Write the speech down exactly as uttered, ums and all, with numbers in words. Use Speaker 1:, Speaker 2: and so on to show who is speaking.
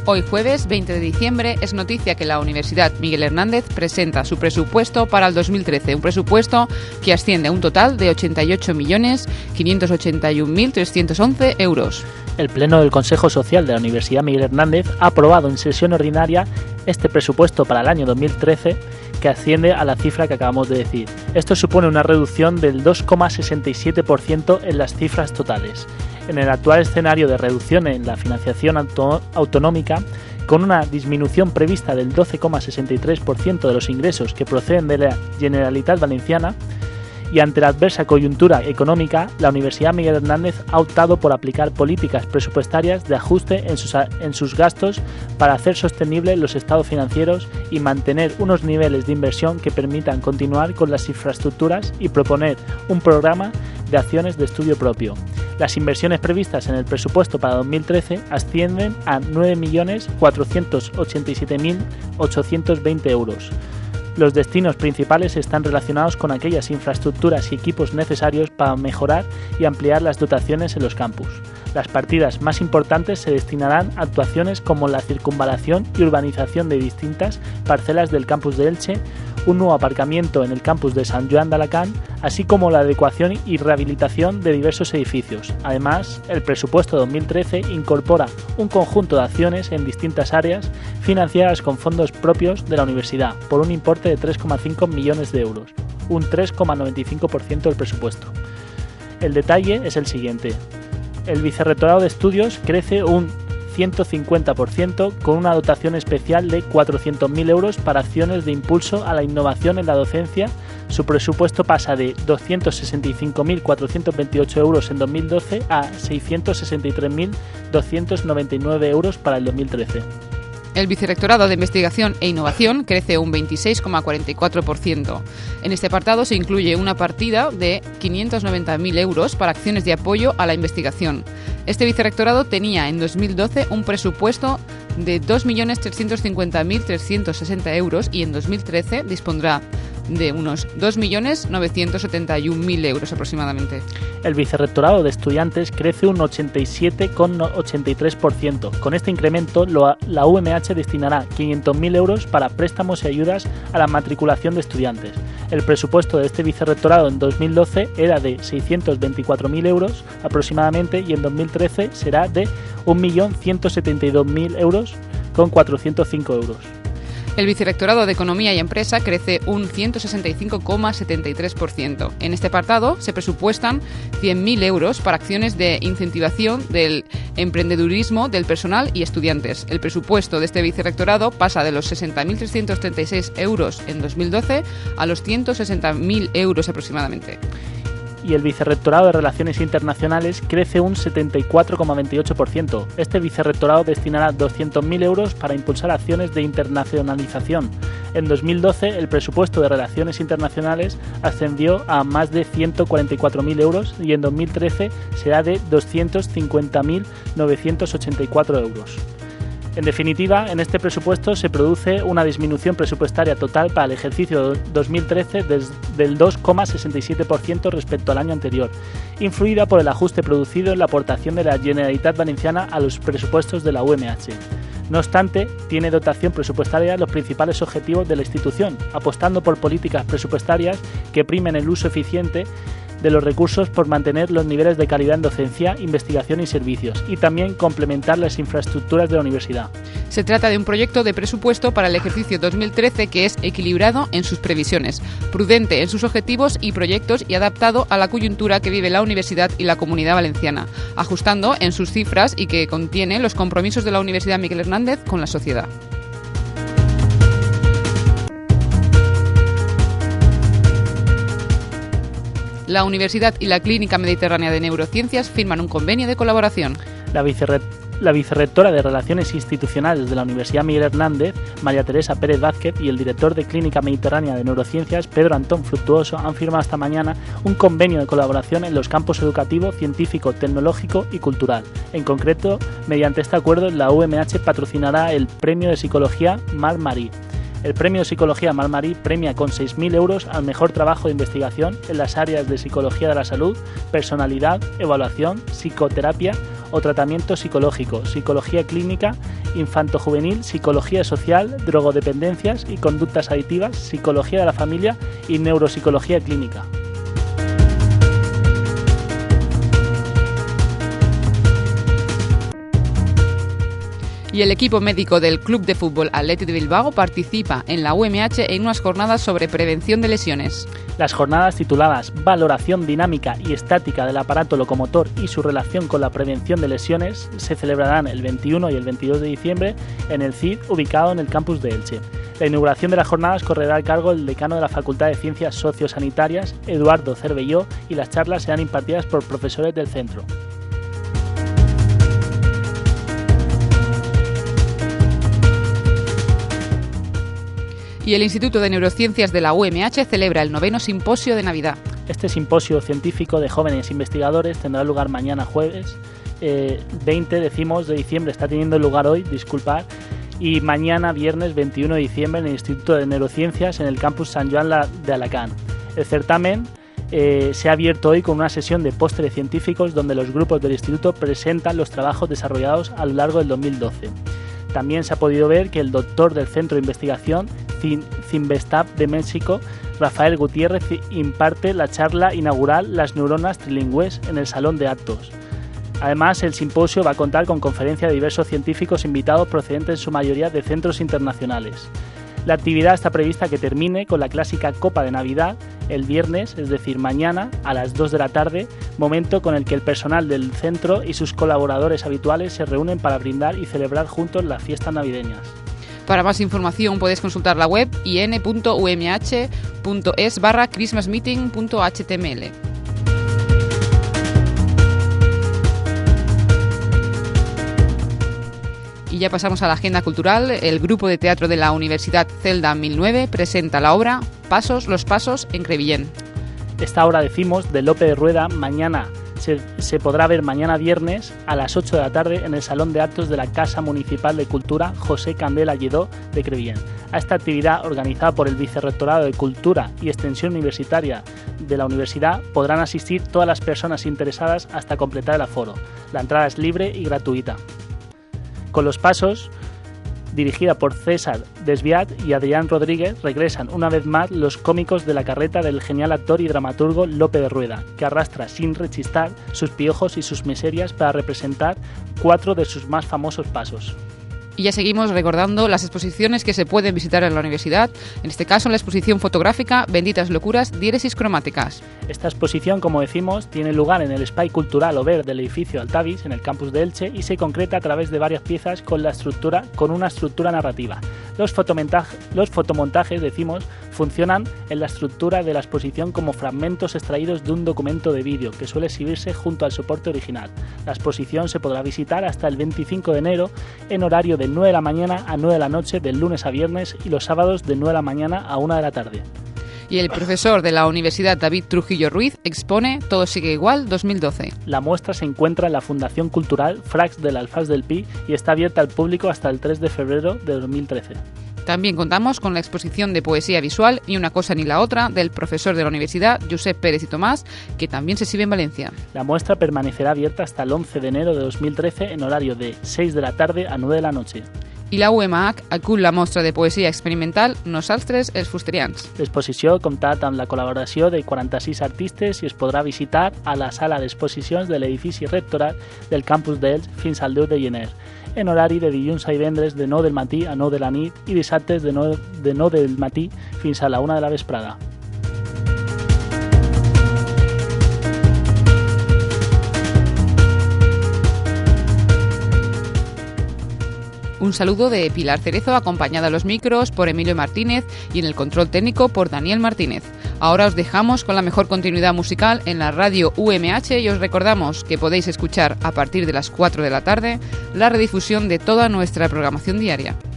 Speaker 1: Hoy jueves veinte de diciembre es noticia que la Universidad Miguel Hernández presenta su presupuesto para el dos mil trece, un presupuesto que asciende a un total de ochenta y ocho millones quinientos ochenta y un mil trescientos once euros.
Speaker 2: El Pleno del Consejo Social de la Universidad Miguel Hernández ha aprobado en sesión ordinaria este presupuesto para el año dos mil trece, que asciende a la cifra que acabamos de decir. Esto supone una reducción del dos coma sesenta y siete por ciento en las cifras totales. En el actual escenario de reducción en la financiación auto- autonómica, con una disminución prevista del doce coma sesenta y tres por ciento de los ingresos que proceden de la Generalitat Valenciana, y ante la adversa coyuntura económica, la Universidad Miguel Hernández ha optado por aplicar políticas presupuestarias de ajuste en sus, en sus gastos para hacer sostenibles los estados financieros y mantener unos niveles de inversión que permitan continuar con las infraestructuras y proponer un programa de acciones de estudio propio. Las inversiones previstas en el presupuesto para dos mil trece ascienden a nueve millones cuatrocientos ochenta y siete mil ochocientos veinte euros. Los destinos principales están relacionados con aquellas infraestructuras y equipos necesarios para mejorar y ampliar las dotaciones en los campus. Las partidas más importantes se destinarán a actuaciones como la circunvalación y urbanización de distintas parcelas del campus de Elche, un nuevo aparcamiento en el campus de Sant Joan d'Alacant, así como la adecuación y rehabilitación de diversos edificios. Además, el presupuesto dos mil trece incorpora un conjunto de acciones en distintas áreas financiadas con fondos propios de la universidad por un importe de tres coma cinco millones de euros, un tres coma noventa y cinco por ciento del presupuesto. El detalle es el siguiente. El Vicerrectorado de Estudios crece un ciento cincuenta por ciento con una dotación especial de cuatrocientos mil euros para acciones de impulso a la innovación en la docencia. Su presupuesto pasa de doscientos sesenta y cinco mil cuatrocientos veintiocho euros en dos mil doce a seiscientos sesenta y tres mil doscientos noventa y nueve euros para el dos mil trece.
Speaker 1: El Vicerrectorado de Investigación e Innovación crece un veintiséis coma cuarenta y cuatro por ciento. En este apartado se incluye una partida de quinientos noventa mil euros para acciones de apoyo a la investigación. Este vicerrectorado tenía en dos mil doce un presupuesto de dos millones trescientos cincuenta mil trescientos sesenta euros y en dos mil trece dispondrá de unos dos millones novecientos setenta y un mil euros aproximadamente.
Speaker 2: El Vicerrectorado de Estudiantes crece un ochenta y siete coma ochenta y tres por ciento. Con este incremento, la U M H destinará quinientos mil euros para préstamos y ayudas a la matriculación de estudiantes. El presupuesto de este Vicerrectorado en dos mil doce era de seiscientos veinticuatro mil euros aproximadamente y en dos mil trece será de un millón ciento setenta y dos mil euros con cuatrocientos cinco euros.
Speaker 1: El Vicerrectorado de Economía y Empresa crece un ciento sesenta y cinco coma setenta y tres por ciento. En este apartado se presupuestan cien mil euros para acciones de incentivación del emprendedurismo del personal y estudiantes. El presupuesto de este Vicerrectorado pasa de los sesenta mil trescientos treinta y seis euros en dos mil doce a los ciento sesenta mil euros aproximadamente.
Speaker 2: Y el Vicerrectorado de Relaciones Internacionales crece un setenta y cuatro coma veintiocho por ciento. Este vicerrectorado destinará doscientos mil euros para impulsar acciones de internacionalización. En dos mil doce el presupuesto de Relaciones Internacionales ascendió a más de ciento cuarenta y cuatro mil euros y en dos mil trece será de doscientos cincuenta mil novecientos ochenta y cuatro euros. En definitiva, en este presupuesto se produce una disminución presupuestaria total para el ejercicio dos mil trece del dos coma sesenta y siete por ciento respecto al año anterior, influida por el ajuste producido en la aportación de la Generalitat Valenciana a los presupuestos de la U M H. No obstante, tiene dotación presupuestaria los principales objetivos de la institución, apostando por políticas presupuestarias que primen el uso eficiente de los recursos por mantener los niveles de calidad en docencia, investigación y servicios, y también complementar las infraestructuras de la universidad.
Speaker 1: Se trata de un proyecto de presupuesto para el ejercicio dos mil trece que es equilibrado en sus previsiones, prudente en sus objetivos y proyectos y adaptado a la coyuntura que vive la universidad y la Comunidad Valenciana, ajustando en sus cifras y que contiene los compromisos de la Universidad Miguel Hernández con la sociedad. La Universidad y la Clínica Mediterránea de Neurociencias firman un convenio de colaboración.
Speaker 2: La, vicerre- la vicerrectora de Relaciones Institucionales de la Universidad Miguel Hernández, María Teresa Pérez Vázquez, y el director de Clínica Mediterránea de Neurociencias, Pedro Antón Fructuoso, han firmado esta mañana un convenio de colaboración en los campos educativo, científico, tecnológico y cultural. En concreto, mediante este acuerdo, la U M H patrocinará el Premio de Psicología Mar Marí. El Premio de Psicología Mar Marí premia con seis mil euros al mejor trabajo de investigación en las áreas de psicología de la salud, personalidad, evaluación, psicoterapia o tratamiento psicológico, psicología clínica, infantojuvenil, psicología social, drogodependencias y conductas adictivas, psicología de la familia y neuropsicología clínica.
Speaker 1: Y el equipo médico del Club de Fútbol Athletic de Bilbao participa en la U M H en unas jornadas sobre prevención de lesiones.
Speaker 2: Las jornadas tituladas Valoración dinámica y estática del aparato locomotor y su relación con la prevención de lesiones se celebrarán el veintiuno y el veintidós de diciembre en el C I D ubicado en el campus de Elche. La inauguración de las jornadas correrá a cargo del decano de la Facultad de Ciencias Sociosanitarias, Eduardo Cervelló, y las charlas serán impartidas por profesores del centro.
Speaker 1: Y el Instituto de Neurociencias de la U M H celebra el noveno simposio de Navidad.
Speaker 2: Este simposio científico de jóvenes investigadores tendrá lugar mañana jueves eh, veinte decimos, de diciembre, está teniendo lugar hoy, disculpad, y mañana viernes veintiuno de diciembre en el Instituto de Neurociencias en el campus San Joan de Alacant. El certamen eh, se ha abierto hoy con una sesión de pósteres científicos donde los grupos del instituto presentan los trabajos desarrollados a lo largo del dos mil doce. También se ha podido ver que el doctor del Centro de Investigación Cinvestav de México, Rafael Gutiérrez, imparte la charla inaugural Las neuronas trilingües en el Salón de Actos. Además, el simposio va a contar con conferencia de diversos científicos invitados procedentes en su mayoría de centros internacionales. La actividad está prevista que termine con la clásica Copa de Navidad el viernes, es decir, mañana a las dos de la tarde, momento con el que el personal del centro y sus colaboradores habituales se reúnen para brindar y celebrar juntos las fiestas navideñas.
Speaker 1: Para más información puedes consultar la web i ene punto u eme hache punto es barra christmasmeeting punto hache te eme ele. Y ya pasamos a la agenda cultural. El grupo de teatro de la Universidad Celda mil nueve presenta la obra Pasos, los pasos en Crevillent.
Speaker 2: Esta obra, decimos, de Lope de Rueda, mañana se, se podrá ver mañana viernes a las ocho de la tarde en el Salón de Actos de la Casa Municipal de Cultura José Candela Lledó de Crevillent. A esta actividad, organizada por el Vicerrectorado de Cultura y Extensión Universitaria de la Universidad, podrán asistir todas las personas interesadas hasta completar el aforo. La entrada es libre y gratuita. Con los pasos, dirigida por César Desviat y Adrián Rodríguez, regresan una vez más los cómicos de la carreta del genial actor y dramaturgo Lope de Rueda, que arrastra sin rechistar sus piojos y sus miserias para representar cuatro de sus más famosos pasos.
Speaker 1: Y ya seguimos recordando las exposiciones que se pueden visitar en la universidad, en este caso la exposición fotográfica Benditas locuras, diéresis cromáticas.
Speaker 2: Esta exposición, como decimos, tiene lugar en el Espai Cultural Ober del edificio Altavis, en el campus de Elche, y se concreta a través de varias piezas con, la estructura, con una estructura narrativa. Los, fotomontaje, los fotomontajes, decimos, funcionan en la estructura de la exposición como fragmentos extraídos de un documento de vídeo que suele exhibirse junto al soporte original. La exposición se podrá visitar hasta el veinticinco de enero en horario de nueve de la mañana a nueve de la noche del lunes a viernes y los sábados de nueve de la mañana a una de la tarde.
Speaker 1: Y el profesor de la Universidad David Trujillo Ruiz expone Todo sigue igual dos mil doce.
Speaker 2: La muestra se encuentra en la Fundación Cultural Frax del Alfaz del Pi y está abierta al público hasta el tres de febrero de dos mil trece.
Speaker 1: También contamos con la exposición de poesía visual Ni una cosa ni la otra del profesor de la universidad Josep Pérez y Tomás, que también se exhibe en Valencia.
Speaker 2: La muestra permanecerá abierta hasta el once de enero de dos mil trece en horario de seis de la tarde a nueve de la noche.
Speaker 1: I la U M H acull la mostra de poesia experimental Nosaltres els fusterians.
Speaker 2: L'exposició ha comptat amb la col·laboració de quaranta-sis artistes i es podrà visitar a la sala d'exposicions de l'edifici rectorat del campus d'Elx fins al deu de gener, en horari de dilluns a divendres de nou del matí a nou de la nit i dissabtes de nou, de nou del matí fins a la una de la vesprada.
Speaker 1: Un saludo de Pilar Cerezo, acompañada a los micros por Emilio Martínez y en el control técnico por Daniel Martínez. Ahora os dejamos con la mejor continuidad musical en la radio U M H y os recordamos que podéis escuchar a partir de las cuatro de la tarde la redifusión de toda nuestra programación diaria.